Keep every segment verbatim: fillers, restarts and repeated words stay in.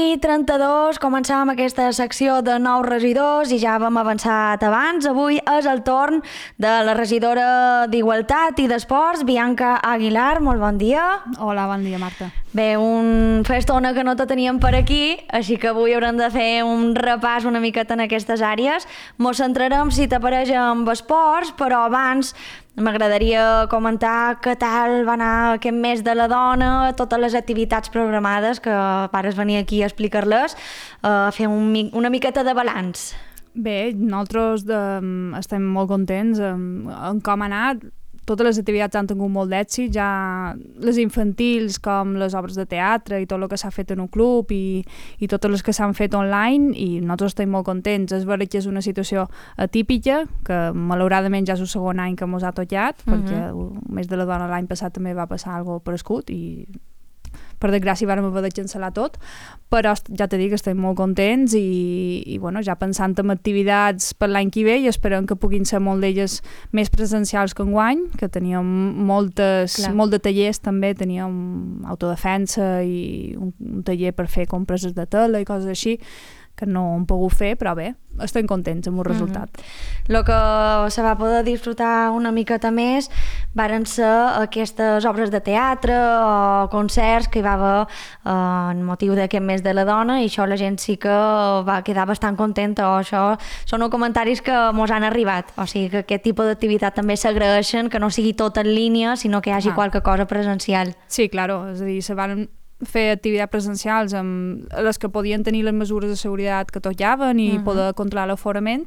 i trenta-dos començàvem aquesta secció de nous regidors i ja vam avançat abans. Avui és el torn de la regidora d'Igualtat i d'Esports, Bianca Aguilar. Molt bon dia. Hola, bon dia, Marta. Bé, un fa estona que no te teníem per aquí, així que avui haurem de fer un repàs una miqueta en aquestes àrees. Mos centrarem, si t'apareix, amb esports, però abans m'agradaria comentar què tal va anar aquest mes de la dona, totes les activitats programades, que pares venir aquí a explicar-les, a fer un, una miqueta de balanç. Bé, nosaltres de, estem molt contents amb, amb com ha anat. Totes les activitats han tingut molt d'èxit, ja les infantils com les obres de teatre i tot el que s'ha fet en un club i, i totes les que s'han fet online, i nosaltres estem molt contents. És veritat que és una situació atípica, que malauradament ja és el segon any que ens ha tocat, uh-huh. perquè el mes de la dona l'any passat també va passar alguna cosa parescut i per desgràcia vam haver de cancel·lar tot, però ja t'he dit que estem molt contents i, i bueno, ja pensant en activitats per l'any que ve i esperem que puguin ser molt d'elles més presencials que enguany, que teníem moltes, molt de tallers també, teníem autodefensa i un, un taller per fer compreses de tela i coses així, que no hem pogut fer, però bé, estem contents amb el resultat. El mm-hmm. que se va poder disfrutar una miqueta més varen ser aquestes obres de teatre o concerts que hi va haver eh, en motiu d'aquest mes de la dona, i això la gent sí que va quedar bastant contenta, o això són els comentaris que mos han arribat, o sigui que aquest tipus d'activitat també s'agraeixen, que no sigui tot en línia, sinó que hi hagi ah. qualque cosa presencial. Sí, claro, és a dir, se van fer activitats presencials amb les que podien tenir les mesures de seguretat que tocaven i uh-huh. poder controlar l'aforament,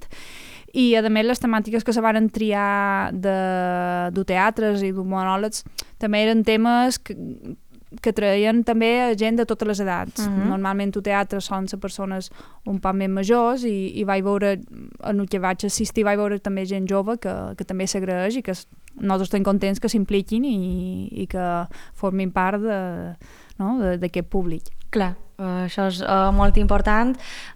i a més les temàtiques que se van triar de, de teatres i de monòlegs també eren temes que, que traien també a gent de totes les edats. Uh-huh. Normalment el teatre són les persones un poc més majors i, i vaig veure, en el que vaig assistir vaig veure també gent jove que, que també s'agraeix i que nosaltres estem contents que s'impliquin i, i que formin part de no? d'aquest públic. Clar, uh, això és uh, molt important.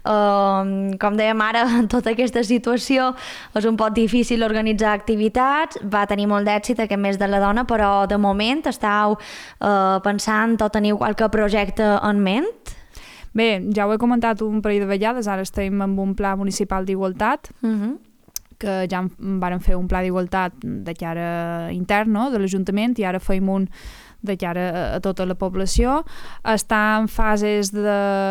Uh, com dèiem ara, tota aquesta situació és un poc difícil organitzar activitats, va tenir molt d'èxit aquest mes de la dona, però de moment estàu uh, pensant o teniu qualque projecte en ment? Bé, ja ho he comentat un parell de vegades, ara estem amb un pla municipal d'igualtat, uh-huh. que ja vam fer un pla d'igualtat de cara intern, no? de l'Ajuntament, i ara feim un de cara a tota la població. Està en fases de...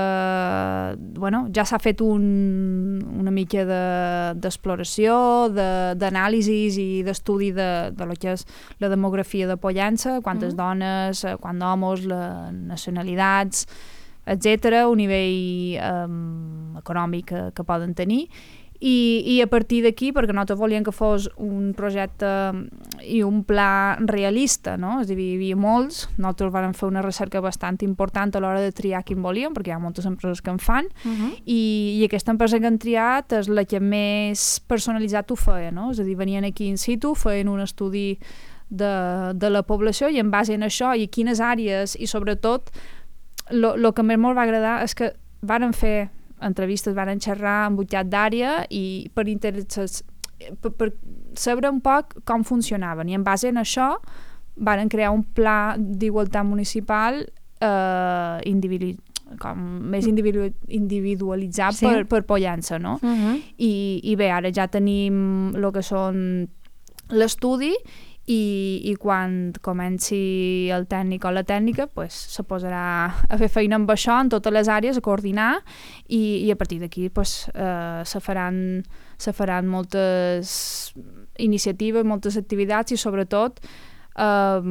Bueno, ja s'ha fet un, una mica d'exploració, de, d'anàlisis i d'estudi de, de lo que és la demografia de Pollença, quantes mm. dones, quants homes, les nacionalitats, etcètera, un nivell um, econòmic que, que poden tenir. I, i a partir d'aquí, perquè nosaltres volíem que fos un projecte i un pla realista, no? És a dir, hi havia molts, nosaltres vam fer una recerca bastant important a l'hora de triar quin volíem, perquè hi ha moltes empreses que en fan, uh-huh. i, i aquesta empresa que han triat és la que més personalitzat ho feia, no? És a dir, venien aquí in situ, feien un estudi de, de la població i en base en això i quines àrees, i sobretot el que més molt va agradar és que varen fer entrevistes, van xerrar amb vuitanta d'àrea i per, interessos, per, per saber un poc com funcionaven, i en base en això van crear un pla d'igualtat municipal eh, individu com més individu individualitzat sí. per, per Pollença, no? Uh-huh. I, i bé, ara ja tenim el que són l'estudi, I, i quan comenci el tècnic o la tècnica pues, se posarà a fer feina amb això en totes les àrees, a coordinar, i, i a partir d'aquí pues, eh, se faran, se faran moltes iniciatives, moltes activitats i sobretot eh,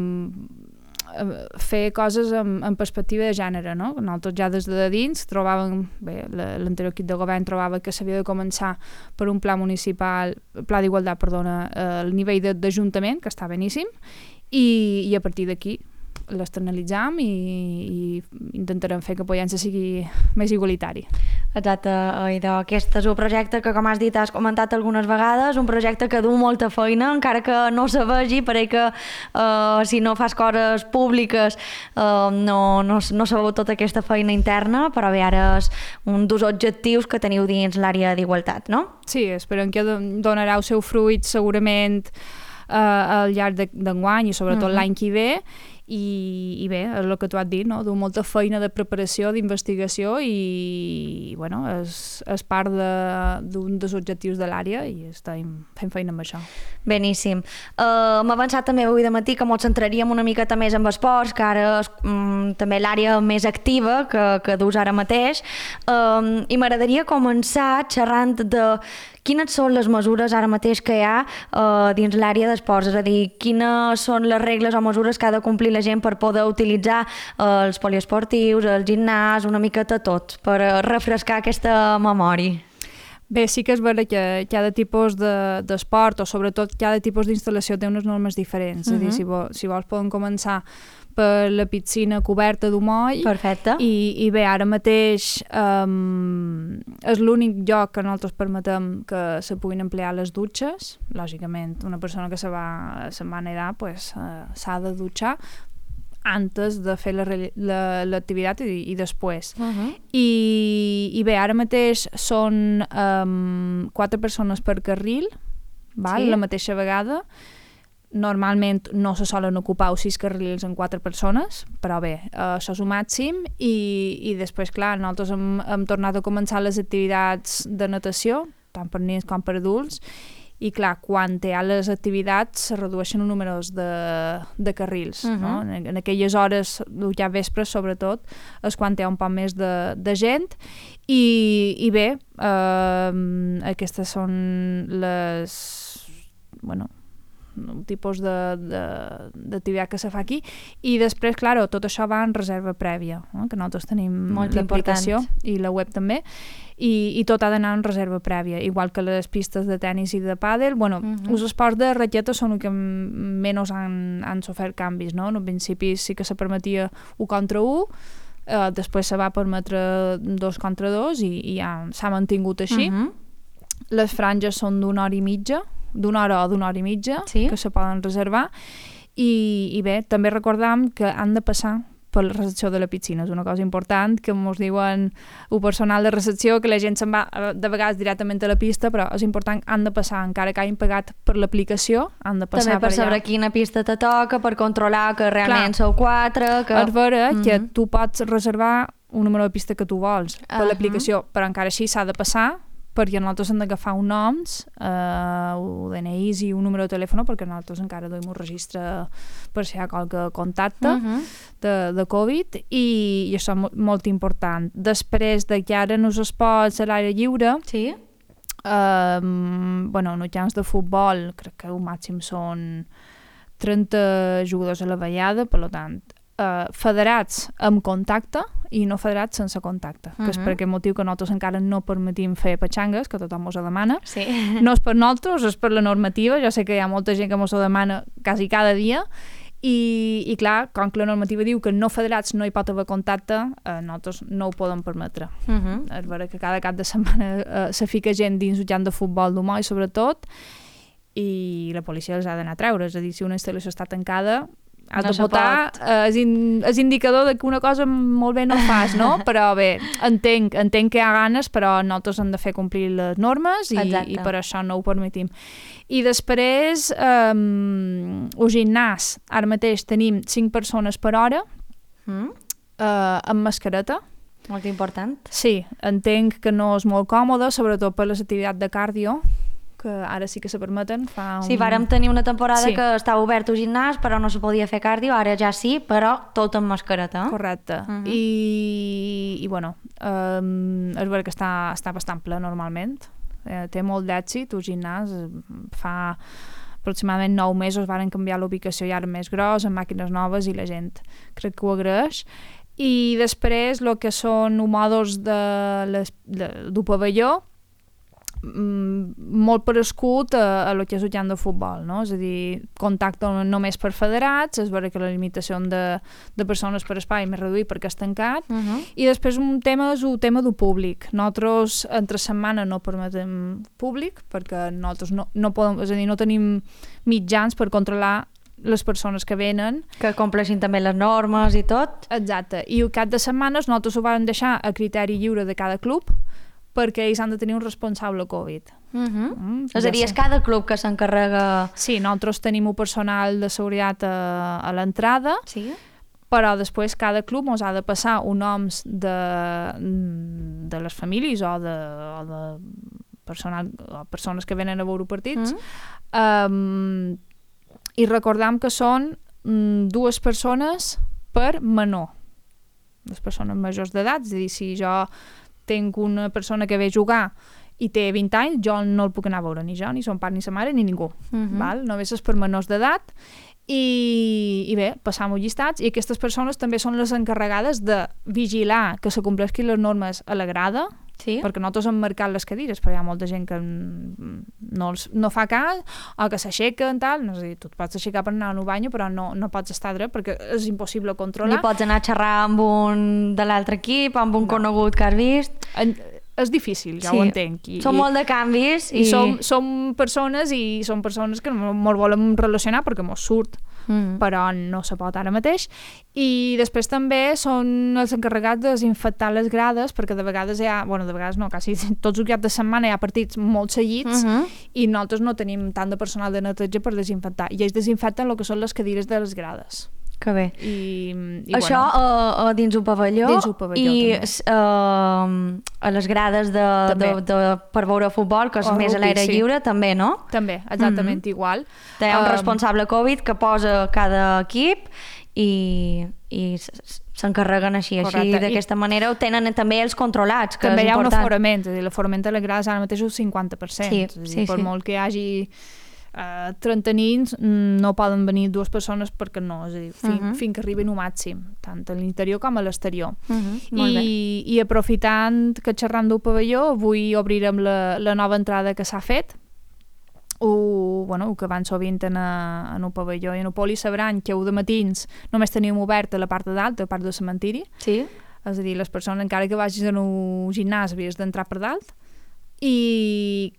fer coses amb, amb perspectiva de gènere, no? Nosaltres ja des de dins trobàvem, bé, l'anterior equip de govern trobava que s'havia de començar per un pla municipal, pla d'igualtat, perdona, al nivell d'Ajuntament, que està beníssim, i, i a partir d'aquí l'externalitzam i, i intentarem fer que Pollença sigui més igualitari. Exacte, idò. Aquest és un projecte que, com has dit, has comentat algunes vegades, un projecte que du molta feina, encara que no se vegi, perquè uh, si no fas coses públiques uh, no, no, no se veu tota aquesta feina interna, però bé, ara és un dels objectius que teniu dins l'àrea d'igualtat, no? Sí, esperem que donarà el seu fruit segurament uh, al llarg d'enguany i sobretot uh-huh. l'any que ve, i, i bé, és el que tu has dit, no? Du molta feina de preparació, d'investigació i, i bueno, és, és part d'un de, dels objectius de l'àrea i estem fent feina amb això. Beníssim. Uh, M'ha avançat també avui de matí que ens centraríem una miqueta més en esports, que ara és um, també l'àrea més activa que, que dus ara mateix, um, i m'agradaria començar xerrant de quines són les mesures ara mateix que hi ha uh, dins l'àrea d'esports, és a dir, quines són les regles o mesures que ha de complir la gent per poder utilitzar uh, els poliesportius, el gimnàs, una miqueta tot, per uh, refrescar aquesta memòria. Bé, sí que és vera que cada tipus d'esport de, o sobretot cada tipus d'instal·lació té unes normes diferents. Uh-huh. És a dir, si, vo, si vols podem començar per la piscina coberta d'humoll. Perfecte. I, i bé, ara mateix um, és l'únic lloc que nosaltres permetem que se puguin emplear les dutxes. Lògicament, una persona que se va, se'n va nedar pues, uh, s'ha de dutxar antes de fer l'activitat la, la, i, i després. Uh-huh. I, I bé, ara mateix són um, quatre persones per carril, val? Sí. La mateixa vegada. Normalment no se solen ocupar sis carrils en quatre persones, però bé, uh, això és un màxim i, i després, clar, nosaltres hem, hem tornat a començar les activitats de natació, tant per nens com per adults, i clar, quan hi ha les activitats se redueixen els números de, de carrils, uh-huh. no? En, en aquelles hores, ja vespres sobretot, és quan hi ha un poc més de, de gent i, i bé, eh, aquestes són les... bueno, un tipus d'activitat que se fa aquí i després, clar, tot això va en reserva prèvia, no? Que nosaltres tenim l'aplicació i la web també i, i tot ha d'anar en reserva prèvia, igual que les pistes de tennis i de pàdel. Bueno, uh-huh. els esports de raqueta són els que menys han, han sofert canvis, no? En principi sí que se permetia un contra un, eh, després se va permetre dos contra dos i, i ja s'ha mantingut així. Uh-huh. Les franges són d'una hora i mitja, d'una hora o d'una hora i mitja, sí? Que se poden reservar i, i bé, també recordam que han de passar per la recepció de la piscina, és una cosa important que ens diuen el personal de recepció, que la gent se'n va de vegades directament a la pista, però és important, han de passar, encara que hagin pagat per l'aplicació, han de passar també per, per saber quina pista te toca, per controlar que realment sou quatre, que... És vera mm-hmm. que tu pots reservar un número de pista que tu vols per uh-huh. l'aplicació, però encara així s'ha de passar perquè nosaltres hem d'agafar un noms, eh, un D N Is i un número de telèfon, perquè nosaltres encara duim un registre per si hi ha qualque contacte uh-huh. de, de Covid, i, i això és molt, molt important. Després de que ara no es pot a l'aire lliure, sí? eh, bueno, en els camps de futbol crec que el màxim són trenta jugadors a la vegada, per tant, eh, federats amb contacte i no federats sense contacte, uh-huh. que és per aquest motiu que nosaltres encara no permetim fer petxangues, que tothom ens ho demana. Sí. No és per nosaltres, és per la normativa. Jo sé que hi ha molta gent que ens ho demana quasi cada dia i, i clar, com que la normativa diu que no federats no hi pot haver contacte, eh, nosaltres no ho podem permetre. Uh-huh. És vera que cada cap de setmana eh, se fica gent dins el camp de futbol d'Humoll, sobretot, i la policia els ha d'anar a treure. És a dir, si una instal·lació està tancada, has no de votar, eh, és, in, és indicador de que una cosa molt bé no fas, no? Però bé, entenc, entenc que hi ha ganes, però nosaltres hem de fer complir les normes i, i per això no ho permetim. I després, eh, el gimnàs, ara mateix tenim cinc persones per hora, mm. eh, amb mascareta. Molt important. Sí, entenc que no és molt còmode, sobretot per les activitats de cardio, que ara sí que se permeten. Fa un... Sí, vàrem tenir una temporada sí. que estava obert el gimnàs, però no se podia fer cardio, ara ja sí, però tot amb mascareta. Correcte. Uh-huh. I, i bueno, um, és vera que està, està bastant ple normalment. Eh, té molt d'èxit, el gimnàs fa aproximadament nou mesos varen canviar l'ubicació i ara més gros, amb màquines noves i la gent crec que ho agraeix. I després el que són els mòduls de les, de, del pavelló, molt per escut a, a lo que és el camp de futbol, no? És a dir, contacte només per federats, és vera que la limitació de, de persones per espai més reduït perquè és tancat, uh-huh. i després un tema és el tema del públic. Nosaltres entre setmana no permetem públic perquè nosaltres no, no podem, és a dir, no tenim mitjans per controlar les persones que venen. Que compleixin també les normes i tot. Exacte, i el cap de setmanes nosaltres ho vam deixar a criteri lliure de cada club, perquè ells han de tenir un responsable Covid. Uh -huh. Mm, és a dir, és cada club que s'encarrega... Sí, nosaltres tenim un personal de seguretat a, a l'entrada, sí? però després cada club ens ha de passar un noms de, de les famílies o de, o de personal, o persones que venen a veure partits, mm. um, i recordam que són um, dues persones per menor, les persones majors d'edat, és a dir, si jo tinc una persona que ve a jugar i té vint anys, jo no el puc anar a veure, ni jo, ni son pare, ni sa mare, ni ningú. Mm-hmm. Val? Només és per menors d'edat. I, i bé, passam llistats, i aquestes persones també són les encarregades de vigilar que se compleixin les normes a la grada, sí? Perquè nosaltres hem marcat les cadires, però hi ha molta gent que no, els, no fa cas, o que s'aixequen, tal, no, és a dir, tu et pots aixecar per anar a un bany, però no, no pots estar dret perquè és impossible controlar. Ni pots anar a xerrar amb un de l'altre equip, amb un no. conegut que has vist. En, és difícil, ja sí. ho entenc. I, són molt de canvis. I, i som, som persones i són persones que ens volem relacionar perquè mos surt, mm. però no se pot ara mateix. I després també són els encarregats de desinfectar les grades, perquè de vegades hi ha, bueno, de vegades no, quasi tots els caps de setmana hi ha partits molt seguits, mm-hmm. i nosaltres no tenim tant de personal de neteja per desinfectar. I ells desinfecten el que són les cadires de les grades. Que bé. I, i això bueno, uh, uh, dins un pavelló, dins un pavelló i uh, a les grades de, de, de, per veure futbol, que és o més rugby, a l'aire sí. lliure, també, no? També, exactament mm-hmm. igual. Hi ha un um, responsable Covid que posa cada equip i, i s'encarreguen així, Correcte. així d'aquesta manera ho tenen també els controlats, que també és hi ha important. un aforament, és a dir, l'aforament de les grades ara mateix és un cinquanta per cent, sí, és a dir, sí, per sí. molt que hi hagi Uh, trenta nins no poden venir dues persones perquè no, és a dir, fin, uh-huh. fins que arribin un màxim, tant a l'interior com a l'exterior. Uh-huh. I, I aprofitant que xerram del pavelló, avui obrirem la, la nova entrada que s'ha fet, o, bueno, que van sovint en, a, en un pavelló i en un poli sabran que ho de matins només teníem obert a la part de dalt, a la part del cementiri. Sí. És a dir, les persones, encara que vagis en un gimnàs, havies d'entrar per dalt, i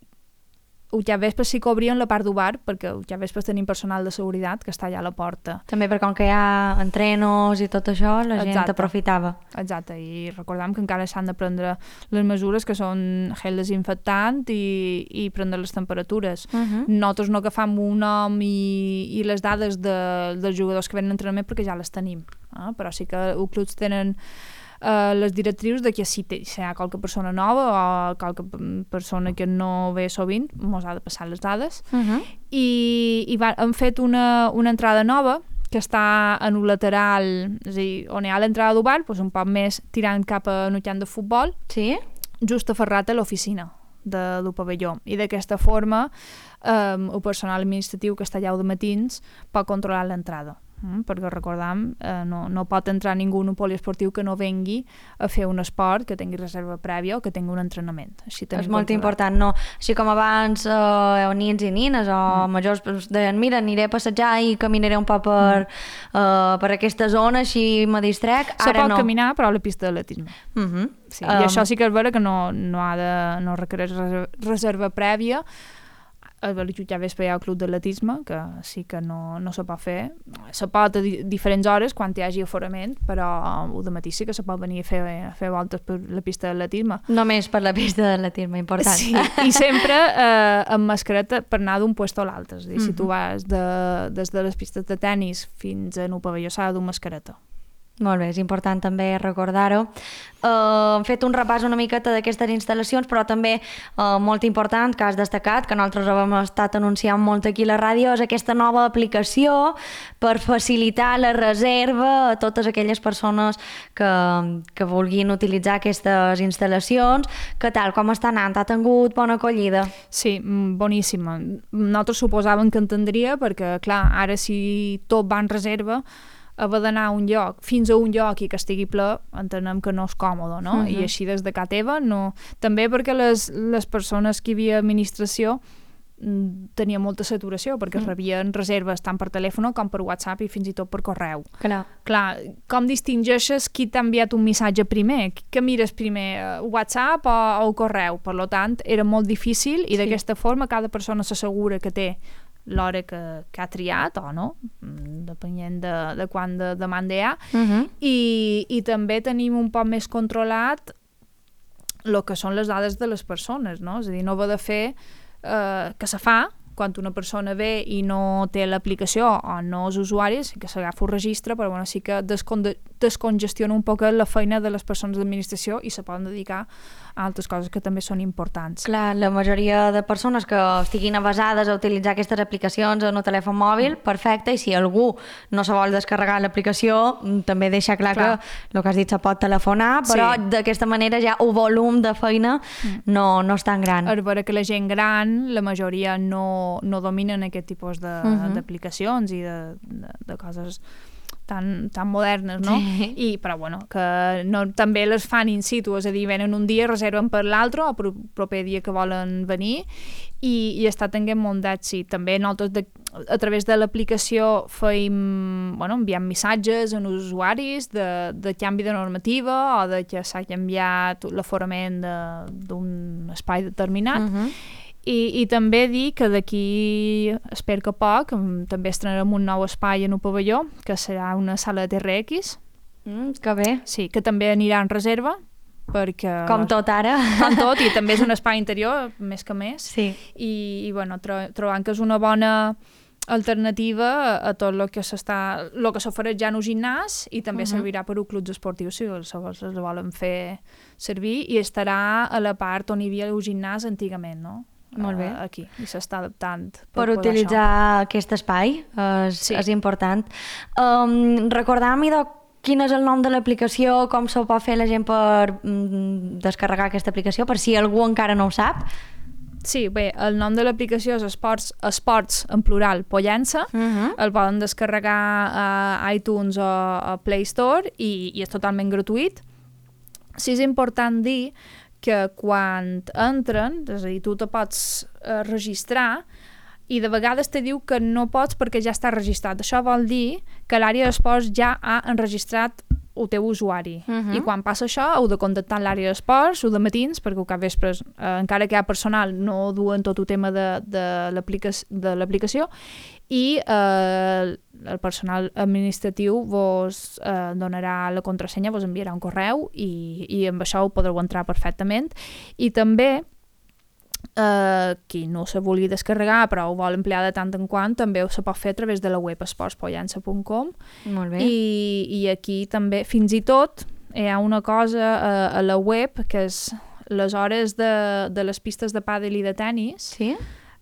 ja vespres sí que obrien la part d'un bar, perquè ja vespres tenim personal de seguretat que està allà a la porta. També perquè com que hi ha entrenos i tot això, la Exacte. gent aprofitava. Exacte, i recordem que encara s'han de prendre les mesures que són gel desinfectant i, i prendre les temperatures. Uh-huh. Nosaltres no agafam un nom i, i les dades de, dels jugadors que venen a entrenament perquè ja les tenim, eh? Però sí que els clubs tenen Uh, les directrius de que si, te, si hi ha qualque persona nova o qualque persona que no ve sovint, mos ha de passar les dades. Uh-huh. I, i va, hem fet una, una entrada nova que està en un lateral, és a dir, on hi ha l'entrada d'un bar, doncs un poc més tirant cap a un camp de futbol, sí? just aferrat a l'oficina de, del pavelló. I d'aquesta forma um, el personal administratiu que està allà de matins pot controlar l'entrada. Mm, perquè recordam, eh, no, no pot entrar ningú en un poliesportiu que no vengui a fer un esport, que tingui reserva prèvia o que tingui un entrenament. Així és molt important, no? Així com abans eh, nins i nines o mm. majors deien, mira, aniré a passejar i caminaré un poc per, mm. eh, per aquesta zona, així me distrec. Se Ara pot no. caminar, però a la pista d'atletisme. Mm-hmm. Sí, um, I això sí que és vera que no, no, ha de, no requereix reserva prèvia. A ja vespre hi ha el club d'atletisme, que sí que no, no se pot fer. Se pot a di diferents hores quan hi hagi aforament, però el dematí sí que se pot venir a fer, a fer voltes per la pista d'atletisme. Només per la pista d'atletisme, important. Sí, i sempre eh, amb mascareta per anar d'un puesto a l'altre. És a dir, mm-hmm. si tu vas de, des de les pistes de tennis fins a un pavelló s'ha de dur mascareta. Molt bé, és important també recordar-ho. Uh, hem fet un repàs una miqueta d'aquestes instal·lacions, però també uh, molt important, que has destacat, que nosaltres hem estat anunciant molt aquí a la ràdio, és aquesta nova aplicació per facilitar la reserva a totes aquelles persones que, que vulguin utilitzar aquestes instal·lacions. Què tal? Com està anant? Ha tingut bona acollida? Sí, boníssima. Nosaltres suposàvem que entendria, perquè, clar, ara si tot va en reserva, haver d'anar a un lloc, fins a un lloc i que estigui ple, entenem que no és còmode, no? Uh-huh. I així des de ca teva, no... També perquè les, les persones que hi havia administració tenia molta saturació, perquè uh-huh. rebien reserves tant per telèfon com per WhatsApp i fins i tot per correu. Clar. Clar, com distingeixes qui t'ha enviat un missatge primer? Què mires primer, WhatsApp o, o el correu? Per tant, era molt difícil i sí. d'aquesta forma cada persona s'assegura que té l'hora que, que ha triat o no, depenent de, de quan de demanda hi ha, uh-huh. I, i també tenim un poc més controlat el que són les dades de les persones, no? És a dir, no va de fer eh, que se fa quan una persona ve i no té l'aplicació o no és usuari, sí que s'agafa un registre, però bueno, sí que descon descongestiona un poc la feina de les persones d'administració i se poden dedicar a altres coses que també són importants. Clar, la majoria de persones que estiguin avasades a utilitzar aquestes aplicacions en un telèfon mòbil, perfecte, i si algú no se vol descarregar l'aplicació, també deixa clar, clar que el que has dit se pot telefonar, però sí. d'aquesta manera ja el volum de feina mm. no, no és tan gran. A veure que la gent gran, la majoria no, no dominen aquest tipus d'aplicacions uh -huh. i de, de, de coses tan, tan modernes, no? Sí. I, però bueno, que no, també les fan in situ, és a dir, venen un dia, reserven per l'altre o per el proper dia que volen venir i, i està tenint molt d'èxit. També nosaltres de, a través de l'aplicació feim, bueno, enviam missatges als usuaris de, de canvi de normativa o de que s'ha canviat l'aforament d'un espai determinat. Uh-huh. I, i també dir que d'aquí, espero que poc, també estrenarem un nou espai en un pavelló, que serà una sala de T R X. Mm, que bé. Sí, que també anirà en reserva, perquè... Com tot ara. Com tot, i també és un espai interior, més que més. Sí. I, i bueno, tro trobant que és una bona alternativa a, a tot el que s'està, el que s'ofereix ja en un gimnàs i també uh -huh. servirà per a clubs esportius si els el volen fer servir i estarà a la part on hi havia el gimnàs antigament, no? Molt bé. Aquí, i s'està adaptant per, per utilitzar això. Aquest espai és, sí. és important. Um, recordar-m'hi de quin és el nom de l'aplicació, com s'ho pot fer la gent per mm, descarregar aquesta aplicació, per si algú encara no ho sap. Sí, bé, el nom de l'aplicació és Esports, Esports en plural, Pollença. Uh -huh. El poden descarregar a iTunes o a Play Store i, i és totalment gratuït. Sí, és important dir que quan entren, és a dir, tu te pots eh, registrar i de vegades te diu que no pots perquè ja està registrat. Això vol dir que l'àrea d'esports ja ha enregistrat el teu usuari. Uh-huh. I quan passa això, heu de contactar l'àrea d'esports, o de matins, perquè al cap vespres, eh, encara que hi ha personal, no duen tot el tema de, de l'aplicació, i eh, el personal administratiu vos eh, donarà la contrasenya, vos enviarà un correu i, i amb això ho podreu entrar perfectament. I també Uh, qui no se vulgui descarregar però ho vol emplear de tant en quant també se pot fer a través de la web esports pollença punt com. Molt bé. I, i aquí també fins i tot hi ha una cosa uh, a la web que és les hores de, de les pistes de pàdel i de tennis. Sí?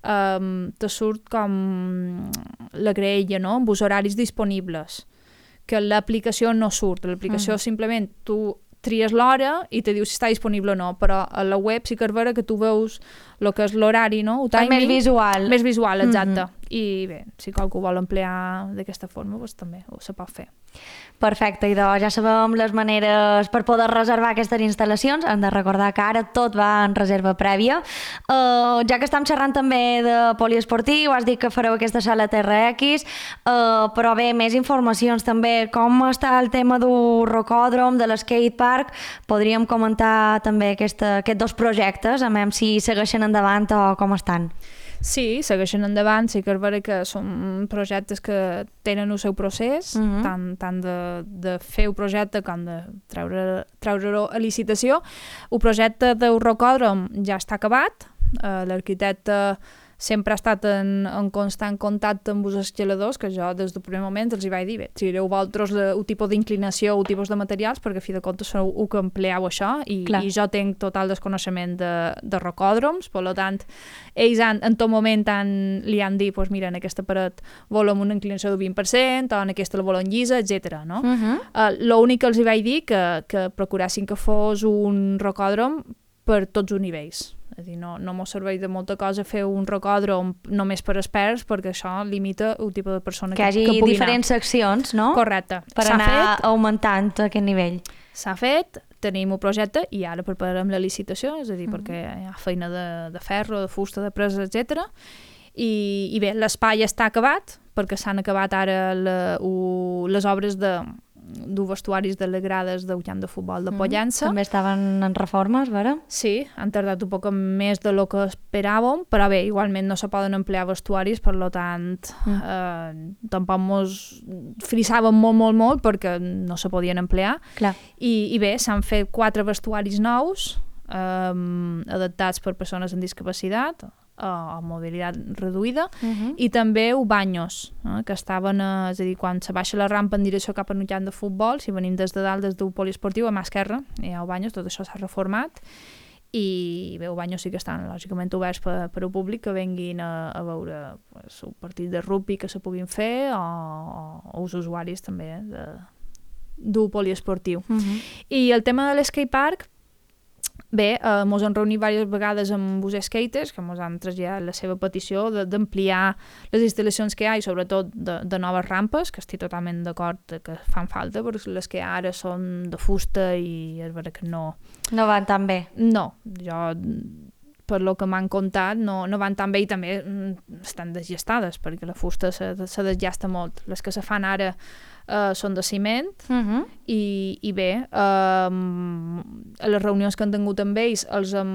Um, te surt com la graella, no? Amb els horaris disponibles, que l'aplicació no surt, l'aplicació mm. simplement tu tries l'hora i te diu si està disponible o no, però a la web sí que és vera que tu veus el que és l'horari, no? El timing, més visual. Més visual, exacte. Mm-hmm. I bé, si qualcú vol emplear d'aquesta forma, doncs també ho se pot fer. Perfecte, i doncs ja sabem les maneres per poder reservar aquestes instal·lacions. Hem de recordar que ara tot va en reserva prèvia. Uh, ja que estem xerrant també de poliesportiu, has dit que fareu aquesta sala T R X, uh, però bé, més informacions també. Com està el tema del rocòdrom, de l'skatepark? Podríem comentar també aquesta, aquests dos projectes, a veure si segueixen endavant o com estan. Sí, segueixen endavant, sí que és vera que són projectes que tenen el seu procés, uh-huh. tant, tant de, de fer un projecte com de treure, treure-ho a licitació. El projecte del rocòdrom ja està acabat, uh, l'arquitecte sempre ha estat en, en constant contacte amb els escaladors, que jo des del primer moment els hi vaig dir, bé, triareu vosaltres el tipus d'inclinació, el tipus de materials, perquè a fi de comptes sou el que empleeu això, i, i jo tinc total desconeixement de, de rocòdroms, per tant, ells han, en tot moment han, li han dit, pues mira, en aquesta paret volem una inclinació del vint per cent, o en aquesta la volem llisa, etcètera. No? Uh-huh. uh, L'únic que els hi vaig dir que, que procurassin que fos un rocòdrom per tots els nivells. És a dir, no, no m'ho serveix de molta cosa fer un rocòdrom només per experts, perquè això limita el tipus de persona que, que, que pugui anar. Que hagi diferents seccions, no? Correcte. Per anar fet, augmentant aquest nivell. S'ha fet, tenim un projecte i ara prepararem la licitació, és a dir, mm. perquè hi ha feina de, de ferro, de fusta, de presa, etcètera. I, i bé, l'espai està acabat, perquè s'han acabat ara la, u, les obres de dur vestuaris de les grades del camp de futbol de Pollença. Mm, també estaven en reformes, vera? Sí, han tardat un poc més de lo que esperàvem, però bé, igualment no se poden emplear vestuaris, per tant, mm. eh, tampoc mos frisàvem molt, molt, molt, perquè no se podien emplear. Clar. I, i bé, s'han fet quatre vestuaris nous, um, adaptats per persones amb discapacitat o, o mobilitat reduïda, Uh-huh. i també baños, eh, que estaven, a, és a dir, quan se baixa la rampa en direcció cap a un camp de futbol, si venim des de dalt, des d'un poliesportiu, a mà esquerra hi ha baños, tot això s'ha reformat, i bé, els baños sí que estan lògicament oberts per, per al públic que venguin a, a veure pues, un partit de rugby que se puguin fer, o, o els usuaris també eh, de, d'un poliesportiu. Uh-huh. I el tema de l'skatepark, bé, eh, mos hem reunit diverses vegades amb els skaters, que mos han traslladat la seva petició de- d'ampliar les instal·lacions que hi ha i sobretot de, de noves rampes, que estic totalment d'acord que fan falta, perquè les que hi ha ara són de fusta i és vera que no... No van tan bé. No, jo per lo que m'han contat no, no van tan bé i també mm, estan desgastades perquè la fusta se, se desgasta molt. Les que se fan ara eh, són de ciment Uh-huh. i, i bé, eh, a les reunions que han tingut amb ells els hem,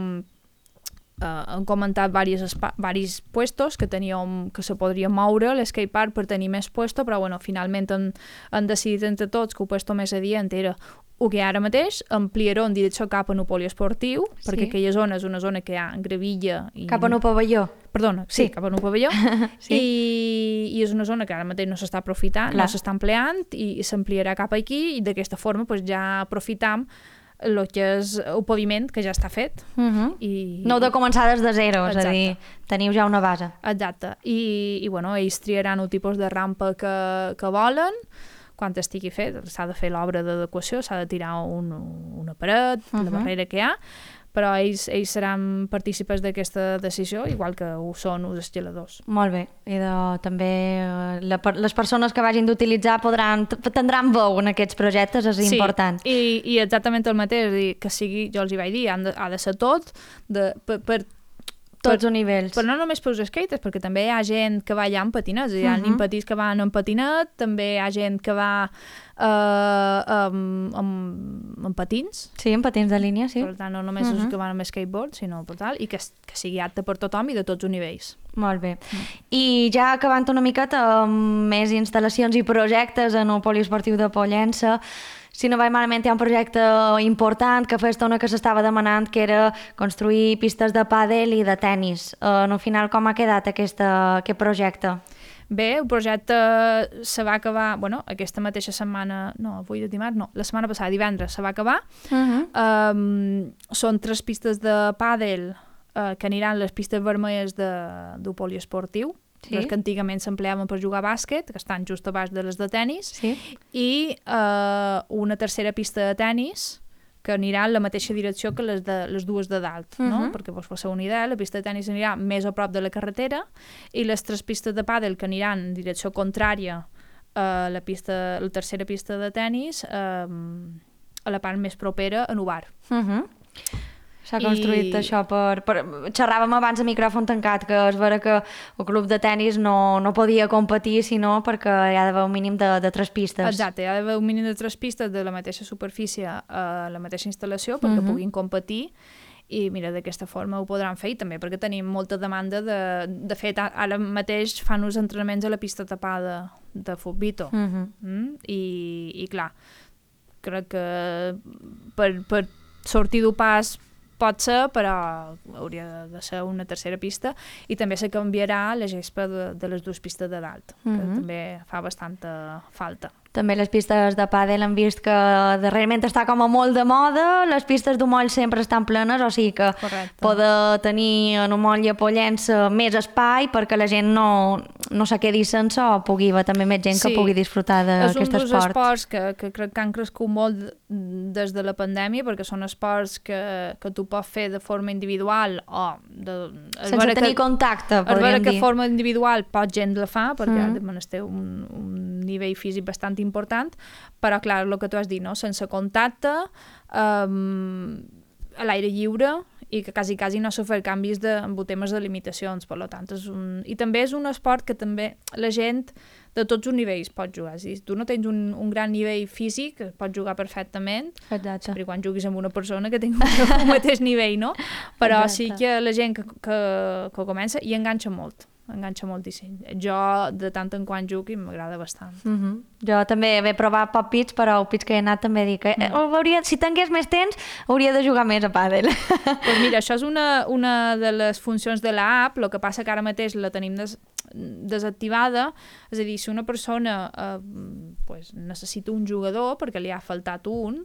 eh, han comentat diversos varis puestos que teníem, que se podria moure l'escatepark per tenir més puesto, però bueno, finalment han, han decidit entre tots que el puesto més adient era el que ara mateix, ampliaró en direcció cap a un poliesportiu, Sí. perquè aquella zona és una zona que hi ha gravilla i... Cap a un pavelló. Perdona, sí, Sí. cap a un pavelló. Sí. I, I és una zona que ara mateix no s'està aprofitant, Clar. no s'està empleant i, i s'ampliarà cap aquí i d'aquesta forma pues, ja aprofitam el que és el paviment que ja està fet. Uh-huh. I, No heu de començar des de zero, és a Exacte. dir, teniu ja una base. Exacte. I, i bueno, ells triaran el tipus de rampa que, que volen, quan estigui fet, s'ha de fer l'obra d'adequació, s'ha de tirar un, una paret, uh -huh. la Mhm. barrera que hi ha, però ells, ells seran partícipes d'aquesta decisió, igual que ho són els esquiladors. Molt bé. I de, també eh, la, per- les persones que vagin d'utilitzar podran, t- tindran veu en aquests projectes, és important. I, i exactament el mateix, és a dir, que sigui, jo els hi vaig dir, han de, ha de ser tot, de, per, per Tots els nivells. Però no només pels skaters, perquè també hi ha gent que va allà en patinets, hi ha Mhm. nens petits que van en patinet, també hi ha gent que va eh, amb, amb, amb patins, Sí, en patins de línia, sí. per tant no només els Mhm. que van amb skateboard, sinó per tal, i que, que sigui apte per tothom i de tots els nivells. Molt bé. I ja acabant una miqueta amb més instal·lacions i projectes en el poliesportiu de Pollença, si no vaig malament hi ha un projecte important que fa estona que s'estava demanant, que era construir pistes de pàdel i de tennis. En el final, com ha quedat aquesta, aquest projecte? Bé, el projecte se va acabar, bueno, aquesta mateixa setmana, no, avui de dimarts, no, la setmana passada, divendres, se va acabar. Uh-huh. Um, són tres pistes de pàdel uh, que aniran les pistes vermelles de, d'un poliesportiu, Sí. les que antigament s'empleaven per jugar a bàsquet, que estan just a baix de les de tennis, Sí. i uh, una tercera pista de tennis que anirà en la mateixa direcció que les, de, les dues de dalt, no? Mhm. Perquè vos passeu una idea, la pista de tennis anirà més a prop de la carretera i les tres pistes de pàdel que aniran en direcció contrària a la, pista, la tercera pista de tennis um, a la part més propera en Ubar. Uh-huh. S'ha construït I- això per, per... Xerràvem abans a micròfon tancat, que és vera que el club de tennis no, no podia competir, sinó perquè hi ha d'haver un mínim de, de tres pistes. Exacte, hi ha d'haver un mínim de tres pistes de la mateixa superfície a la mateixa instal·lació perquè Mhm. puguin competir i mira, d'aquesta forma ho podran fer i també perquè tenim molta demanda de... De fet, a- ara mateix fan uns entrenaments a la pista tapada de Futbito. Uh-huh. Mm? I, I clar, crec que per, per sortir d'un pas pot ser, però hauria de ser una tercera pista i també se canviarà la gespa de, de les dues pistes de dalt, que Mhm. també fa bastanta falta. També les pistes de pàdel hem vist que darrerament està com a molt de moda, les pistes d'Humoll sempre estan plenes, o sigui que Correcte. poder tenir en Humoll i a Pollença més espai perquè la gent no, no se quedi sense o pugui haver també més gent que Sí. pugui disfrutar És un d'aquest dels esport. esports que, que crec que han crescut molt des de la pandèmia perquè són esports que, que tu pots fer de forma individual o de, és Sense vera tenir que, contacte, és vera podríem que dir. forma individual pot gent la fa perquè Mhm. mm. ha de menester un, un nivell físic bastant important, però clar, el que tu has dit, no? Sense contacte, um, a l'aire lliure i que quasi, quasi no s'ha fet canvis de, amb temes de limitacions, per tant, és un... i també és un esport que també la gent de tots els nivells pot jugar, és a dir, si tu no tens un, un gran nivell físic, pots jugar perfectament, Exacte. sempre quan juguis amb una persona que tingui un mateix nivell, no? Però Exacte. sí que la gent que, que, que comença i enganxa molt. enganxa moltíssim. Jo, de tant en quant jugo, i m'agrada bastant. Mm -hmm. Jo també he provat poc pits, però el pits que he anat també dic que mm. hauria, si tingués més temps, hauria de jugar més a pàdel. Pues mira, això és una, una de les funcions de l'app, el que passa que ara mateix la tenim des, desactivada, és a dir, si una persona eh, pues, necessita un jugador perquè li ha faltat un,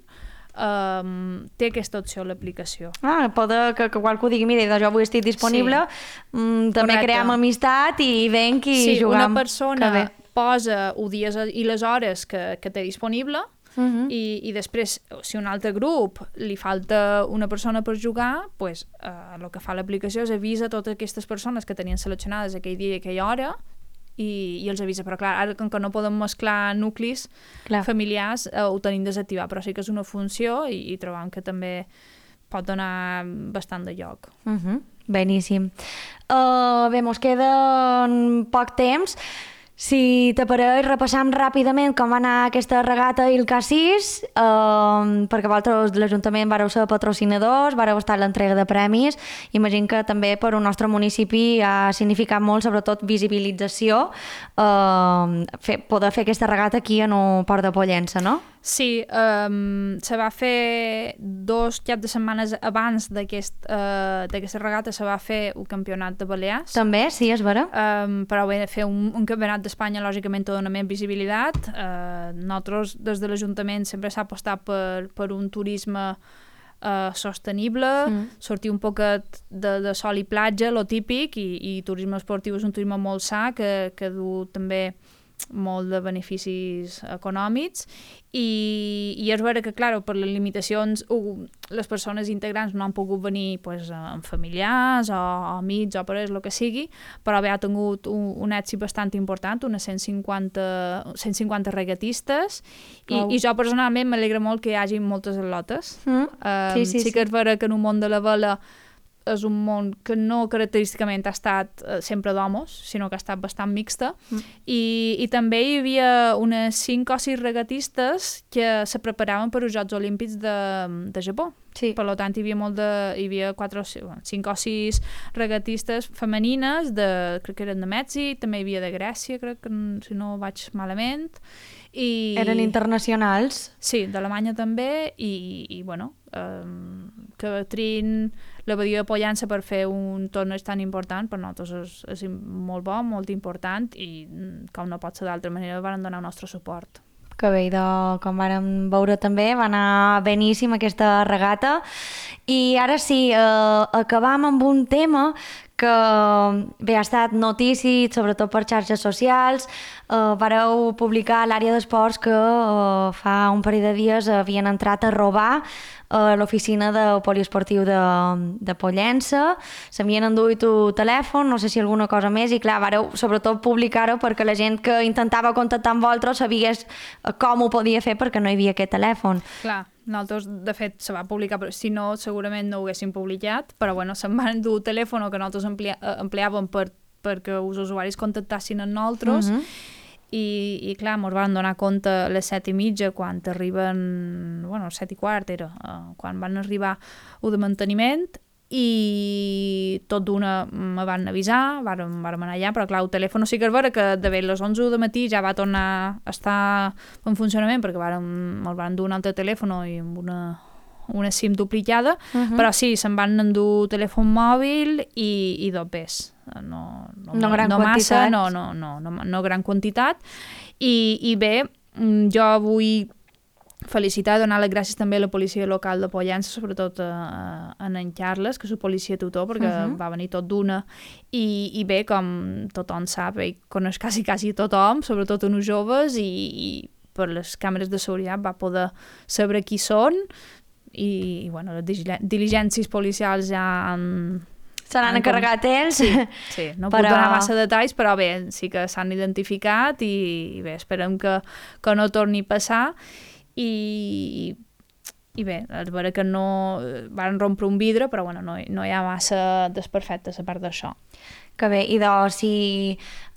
Um, té aquesta opció a l'aplicació. Ah, pot que, que qualcú digui, mira, jo avui estic disponible, sí. mm, també Correcte. Creem amistat i venc i sí, juguem. Sí, una persona posa els dies i les hores que, que té disponible uh -huh. i, i després, si un altre grup li falta una persona per jugar, pues, eh, el que fa l'aplicació és avisa totes aquestes persones que tenien seleccionades aquell dia i aquella hora i, i els avisa, però clar, ara com que no podem mesclar nuclis clar. familiars eh, ho tenim desactivat, però sí que és una funció i, i trobam que també pot donar bastant de lloc. Uh -huh. Beníssim. Uh, bé, mos queda poc temps. Si t'apareix, repassam ràpidament com va anar aquesta regata i el K sis, eh, perquè vosaltres l'Ajuntament vareu ser patrocinadors, vareu estar a l'entrega de premis. Imagino que també per un nostre municipi ha significat molt, sobretot visibilització, eh, fer, poder fer aquesta regata aquí en el Port de Pollença, no? Sí, um, se va fer dos caps de setmanes abans d'aquesta uh, regata, se va fer un campionat de Balears. També, sí, és vera. Um, però bé, fer un, un campionat d'Espanya, lògicament, dona més visibilitat. Uh, nosaltres, des de l'Ajuntament, sempre s'ha apostat per, per un turisme uh, sostenible, mm. sortir un poquet de, de sol i platja, lo típic, i, i turisme esportiu és un turisme molt sa, que, que du també molt de beneficis econòmics i, i és vera que, clar, per les limitacions uh, les persones integrants no han pogut venir pues, amb familiars o, o amics o pares, el que sigui, però bé, ha tingut un, un èxit bastant important, unes cent cinquanta, cent cinquanta regatistes i, wow. i jo personalment m'alegra molt que hi hagi moltes atletes. Mm. Um, sí, sí, sí, sí que és vera que en un món de la vela és un món que no característicament ha estat eh, sempre d'homes, sinó que ha estat bastant mixta, mm. I, i també hi havia unes cinc o sis regatistes que se preparaven per als Jocs Olímpics de, de Japó. Sí. Per tant, hi havia, molt de, hi havia quatre, cinc o sis regatistes femenines, de, crec que eren de Mèxic, també hi havia de Grècia, crec que si no vaig malament. I, eren internacionals? Sí, d'Alemanya també, i, i bueno, um, que trin la Badia de Pollença per fer un torneig tan important per nosaltres és, és molt bo, molt important i com no pot ser d'altra manera van donar el nostre suport. Que bé, de, com vàrem veure també, va anar beníssim aquesta regata. I ara sí, eh, acabam amb un tema que bé, ha estat notícia, sobretot per xarxes socials. Eh, vareu publicar a l'àrea d'esports que eh, fa un parell de dies havien entrat a robar a l'oficina del poliesportiu de, de Pollença, s'havien enduit un telèfon, no sé si alguna cosa més, i clar, vareu sobretot publicar-ho perquè la gent que intentava contactar amb vosaltres sabigués com ho podia fer perquè no hi havia aquest telèfon. Clar, nosaltres, de fet, se va publicar, però si no, segurament no ho haguéssim publicat, però bueno, se'n van endur un telèfon que nosaltres emplia, empleàvem per, perquè els usuaris contactassin amb nosaltres, uh -huh. I, i clar, ens van donar compte a les set i mitja quan arriben, bueno, set i quart era, uh, quan van arribar el de manteniment i tot d'una me van avisar, vàrem, vàrem anar allà, però clar, el telèfon sí que és vera que de bé a les onze de matí ja va tornar a estar en funcionament perquè vàrem, el van dur un altre telèfon i amb una, una SIM duplicada, uh -huh. però sí, se'n van endur telèfon mòbil i, i dos pes. No, no, no, gran no massa, no, no, no, no, no gran quantitat. I, i bé, jo vull felicitar i donar les gràcies també a la policia local de Pollença, sobretot a, a en Carles, que és la policia tutor, perquè uh-huh. va venir tot d'una. I, I bé, com tothom sap, i coneix quasi, quasi tothom, sobretot uns joves, i, i per les càmeres de seguretat va poder saber qui són, i, i bueno, les diligències policials ja han... Se n'han encarregat ells. Sí, sí. No però... puc donar massa detalls, però bé, sí que s'han identificat i, i bé, esperem que, que no torni a passar. I, i bé, és vera que no van rompre un vidre, però bueno, no, no hi ha massa desperfectes a part d'això. Que bé, i doncs si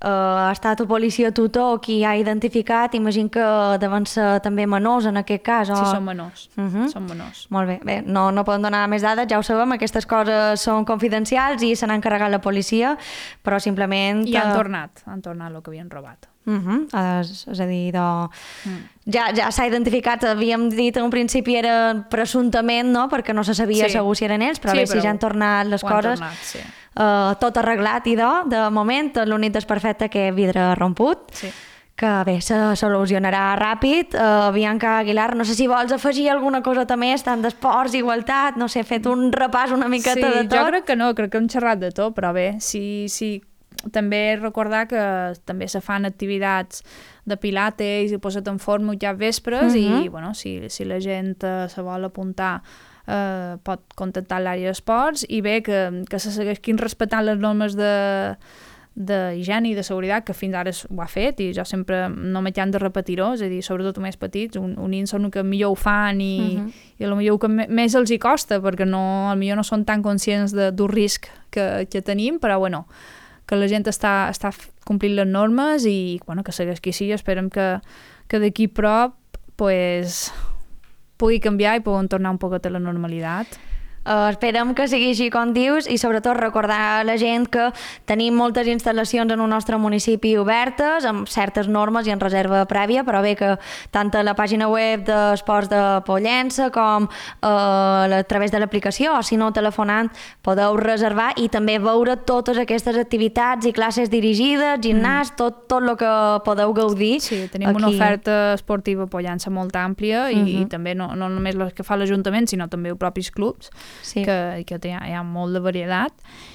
ha estat la policia tutor qui ha identificat, imagino que deuen ser també menors en aquest cas. O... Sí, són menors. Uh -huh. Són menors. Molt bé. Bé, no, no poden donar més dades, ja ho sabem, aquestes coses són confidencials i se n'ha encarregat la policia, però simplement... I han tornat, han tornat el que havien robat. Uh -huh. és, és a dir, do... mm. ja, ja s'ha identificat, havíem dit en un principi era presumptament, no? Perquè no se sabia sí. segur si eren ells, però sí, bé, però si ja han tornat les coses, tornat, sí. uh, tot arreglat i do, de moment, l'únic desperfecte que vidre romput, sí. que bé, se solucionarà ràpid. Uh, Bianca Aguilar, no sé si vols afegir alguna cosa més, tant d'esports, igualtat, no sé, fet un repàs una miqueta sí, de tot. Jo crec que no, crec que hem xerrat de tot, però bé, sí, sí, també recordar que també se fan activitats de pilates i posa't en forma ja vespres uh -huh. i bueno, si, si la gent uh, se vol apuntar uh, pot contactar l'àrea d'esports i bé que, que se segueixin respectant les normes de d'higiene i de seguretat, que fins ara ho ha fet i jo sempre no m'he de repetir-ho, és a dir, sobretot els més petits, un, unint són que millor ho fan i, uh -huh. i a lo millor que més els hi costa, perquè no, potser no són tan conscients de, d'un risc que, que tenim, però bueno, que la gent està, està complint les normes i bueno, que segueix qui sigui, esperem que, que d'aquí prop pues, pugui canviar i puguem tornar un poquet a la normalitat. Uh, esperem que sigui així com dius i sobretot recordar a la gent que tenim moltes instal·lacions en el nostre municipi obertes amb certes normes i en reserva prèvia, però bé que tant a la pàgina web d'Esports de Pollença com uh, a través de l'aplicació o si no telefonant podeu reservar i també veure totes aquestes activitats i classes dirigides, gimnàs, mm. tot, tot el que podeu gaudir. Sí, tenim aquí una oferta esportiva a Pollença molt àmplia i, mm-hmm. i també no, no només la que fa l'Ajuntament sinó també els propis clubs. Sí. que, que té, hi ha molt de varietat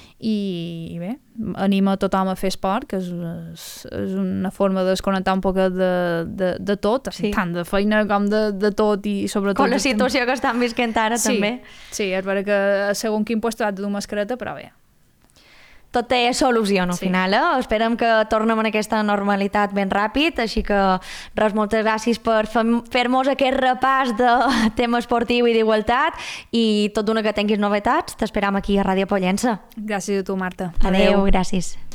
i, i bé, anima tothom a fer esport, que és, és, és una forma de desconnectar un poc de, de, de tot, sí. tant de feina com de, de tot i sobretot... Com la situació que estan visquent ara sí, també. Sí, és vera que segons quin lloc has de dur mascareta, però bé. Tot té solució, al sí. final. Eh? Esperem que tornem en aquesta normalitat ben ràpid, així que res, moltes gràcies per fer-nos aquest repàs de tema esportiu i d'igualtat i tot d'una que tinguis novetats, t'esperam aquí a Ràdio Pollença. Gràcies a tu, Marta. Adéu, Adéu. Gràcies.